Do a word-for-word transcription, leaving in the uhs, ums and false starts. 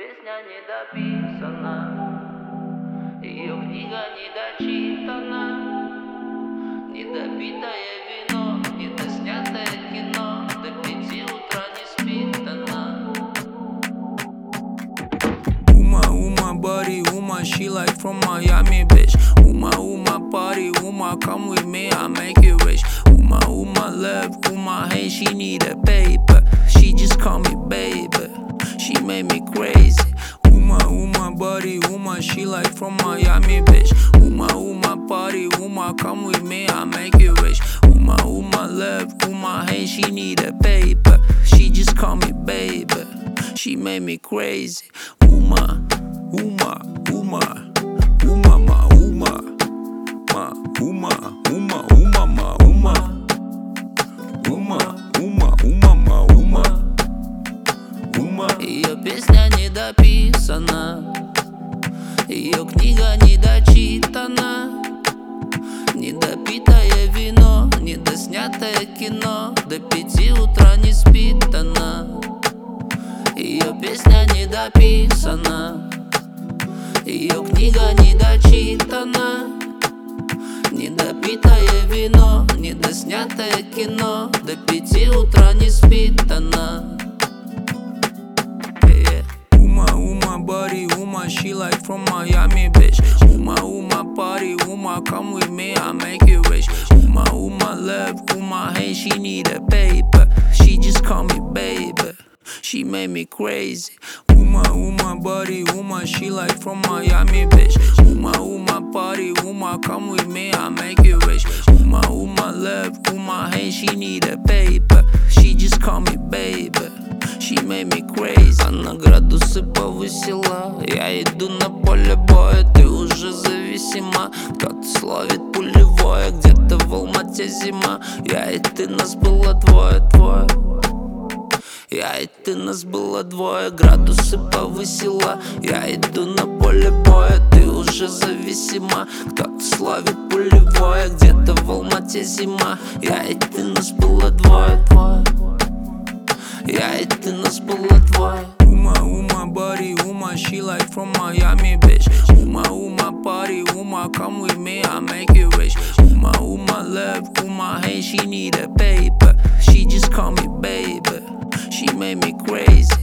песня не дописана, ее книга не дочитана, недопитое вино, недоснятое кино, до пяти утра не спит она. Uma, uma body, uma, she like from Miami, bitch. Uma, uma party, uma, come with me, I make you rich. Uma, uma love, uma hate, she need a paper. She just call me baby, she made me crazy. Uma, uma body, uma, she like from Miami, bitch. Uma, uma party, uma, come with me, I make you rich. Uma, uma love, uma hate, she need a paper. She just call me baby, she made me crazy. Uma, uma, uma, uma, ma, uma, ma, uma, uma, uma, ma, uma, uma, uma, uma, ma, uma, uma. Ее песня не дописана, ее книга не дочитана, недопитое вино, недоснятое кино, до пяти утра не спит она. Ее песня не дописана, ее книга не дочитана, недопитое вино, недоснятое кино, до пяти утра не спит она. Yeah. Uma, uma body, uma, she like from Miami, bitch. Uma, uma party, uma, come with me, I make you rich. Uma, uma love, uma hate, she need a paper. She just call me baby, she made me crazy. Uma, uma body, uma, she like from Miami, bitch. Uma, uma party, uma, come with me, I make you rich. Uma, uma love, uma hate, she need a paper. She just call me baby, she made me crazy. Она градусы повысила, я иду на поле боя, ты уже зависима. Кто-то словит пулевое, где-то в Алмате зима. Я и ты, нас было двое, двое. Я и ты, нас было двое, градусы повысила. Я иду на поле боя, ты уже зависима. Кто-то словит пулевое, где-то в Алмате зима. Я и ты, нас было двое, двое. Я и ты, нас было двое. Uma, uma body, uma, she like from Miami, bitch. Uma, uma party, uma, come with me, I make you rich. Uma, uma love, uma hate, she need a paper. She just call me baby, she made me crazy.